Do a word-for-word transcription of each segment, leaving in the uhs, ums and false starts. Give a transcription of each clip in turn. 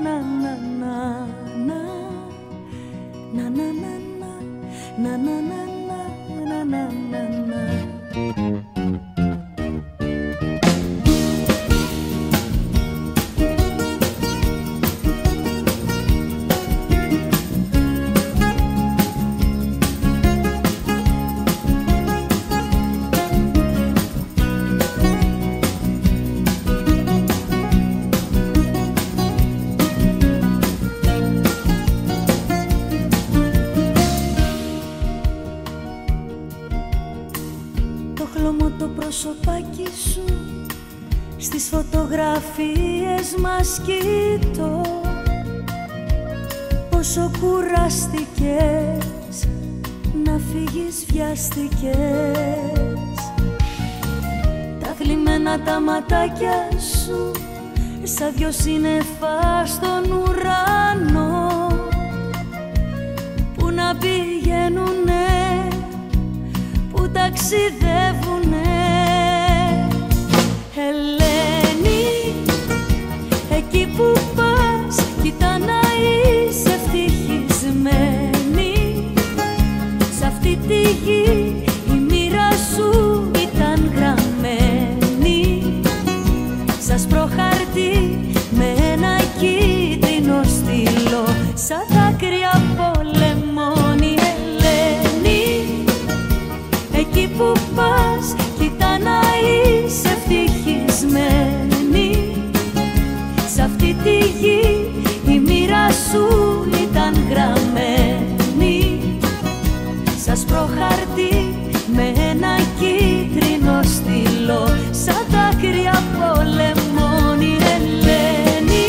προσωπάκι σου στις φωτογραφίες μας κοιτώ. Πόσο κουράστηκες να φύγεις, βιάστηκες. Τα θλιμμένα τα ματάκια σου σαν δυο σύννεφα στον ουρανό που να πηγαίνουνε, που ταξιδεύουνε. Ελένη, εκεί που πας κοίτα να είσαι ευτυχισμένη. Σ' αυτή τη γη η μοίρα σου ήταν γραμμένη σαν σπροχαρτί με ένα κίτρινο στυλό, σαν δάκρυα πολεμώνει. Ελένη, εκεί που πας κοίτα να είσαι ευτυχισμένη. Σ' αυτή τη γη η μοίρα σου ήταν γραμμένη σαν σπροχαρτί με ένα κίτρινο στυλό, σαν δάκρυα πολεμώνει. Ελένη,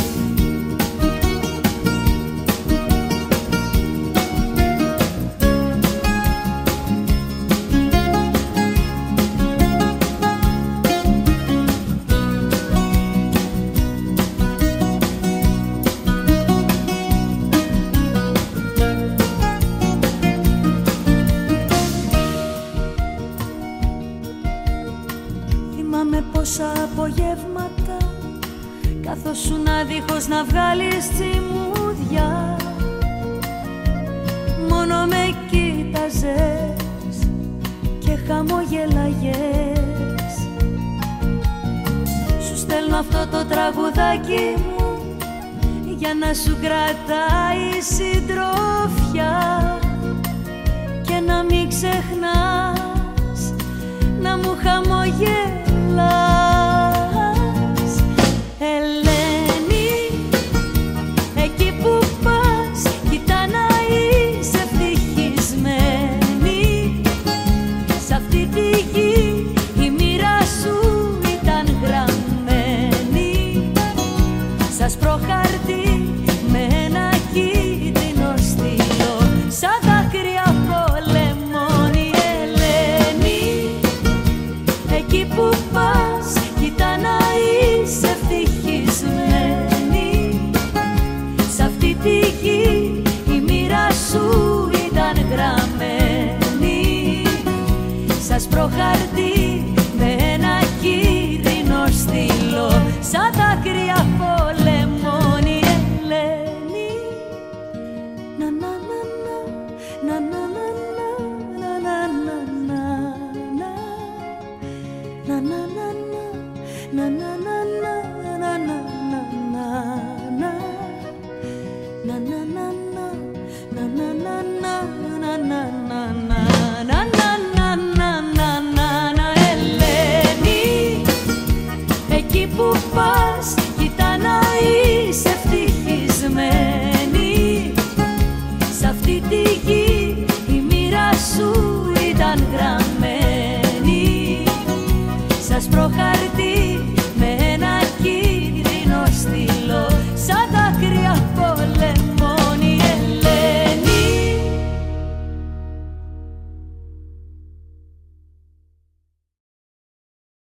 θυμάμαι πόσα απογεύματα καθώς σου να δίχως να βγάλεις τσιμούδια, μόνο με κοίταζες και χαμογελάγες. Σου στέλνω αυτό το τραγουδάκι μου για να σου κρατάει συντροφιά και να μην ξεχνάς να μου χαμογελάς. Ελένη, εκεί που πας κοίτα να είσαι ευτυχισμένη. Σ' αυτή τη γη η μοίρα σου ήταν γραμμένη σαν σπροχαρτί με ένα κίτρινο στυλό, σαν δάκρυα πολεμώνει. Ελένη, εκεί που πας κοίτα να είσαι ευτυχισμένη. Σ' αυτή τη γη η μοίρα σου ήταν γραμμένη σαν σπροχαρτί με ένα κίτρινο στυλό, σαν δάκρυα πολεμώνει. Ελένη, να να να να να να να να να να να να να να Ελένη, εκεί που πας κοίτα να είσαι ευτυχισμένη. Σ' αυτή τη γη η μοίρα σου ήταν γραμμένη σαν σπροχαρτί